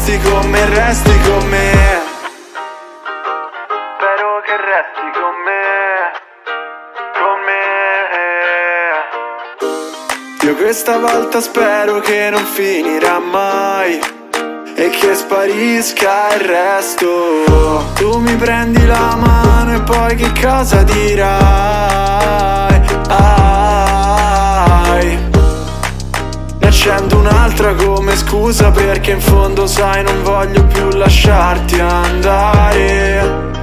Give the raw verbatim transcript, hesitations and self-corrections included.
resti con me, resti con me. Spero che resti con me, con me. Io questa volta spero che non finirà mai e che sparisca il resto. Tu mi prendi la mano e poi che cosa dirai? Ai. Ne accendo un'altra come scusa perché in fondo sai non voglio più lasciarti andare.